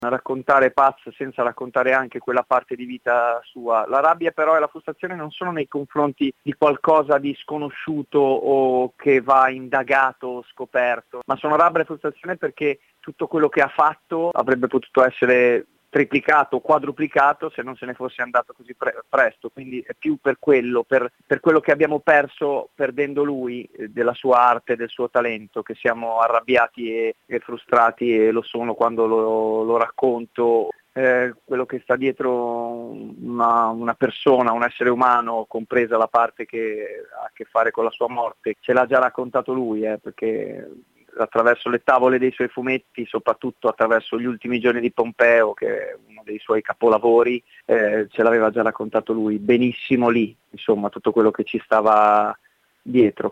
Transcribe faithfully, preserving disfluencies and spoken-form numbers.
raccontare Paz senza raccontare anche quella parte di vita sua. La rabbia però e la frustrazione non sono nei confronti di qualcosa di sconosciuto o che va indagato o scoperto, ma sono rabbia e frustrazione perché tutto quello che ha fatto avrebbe potuto essere triplicato o quadruplicato se non se ne fosse andato così pre- presto, quindi è più per quello, per, per quello che abbiamo perso perdendo lui, eh, della sua arte, del suo talento, che siamo arrabbiati e, e frustrati, e lo sono quando lo, lo racconto. Eh, quello che sta dietro una, una persona, un essere umano, compresa la parte che ha a che fare con la sua morte, ce l'ha già raccontato lui, eh, perché attraverso le tavole dei suoi fumetti, soprattutto attraverso Gli ultimi giorni di Pompeo, che è uno dei suoi capolavori, eh, ce l'aveva già raccontato lui benissimo lì, insomma, tutto quello che ci stava dietro.